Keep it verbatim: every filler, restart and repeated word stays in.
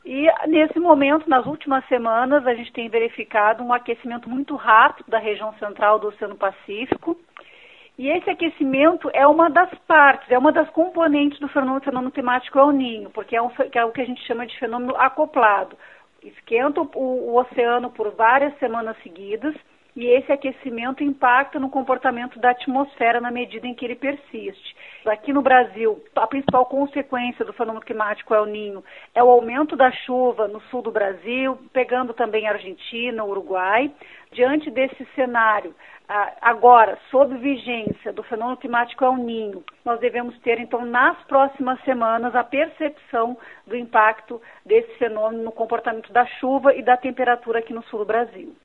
E nesse momento, nas últimas semanas, a gente tem verificado um aquecimento muito rápido da região central do Oceano Pacífico. E esse aquecimento é uma das partes, é uma das componentes do fenômeno, fenômeno climático El Niño, porque é, um, que é o que a gente chama de fenômeno acoplado. Esquenta o, o oceano por várias semanas seguidas e esse aquecimento impacta no comportamento da atmosfera na medida em que ele persiste. Aqui no Brasil, a principal consequência do fenômeno climático El Niño é o aumento da chuva no sul do Brasil, pegando também a Argentina, o Uruguai. Diante desse cenário, agora, sob vigência do fenômeno climático El Niño, nós devemos ter, então, nas próximas semanas, a percepção do impacto desse fenômeno no comportamento da chuva e da temperatura aqui no sul do Brasil.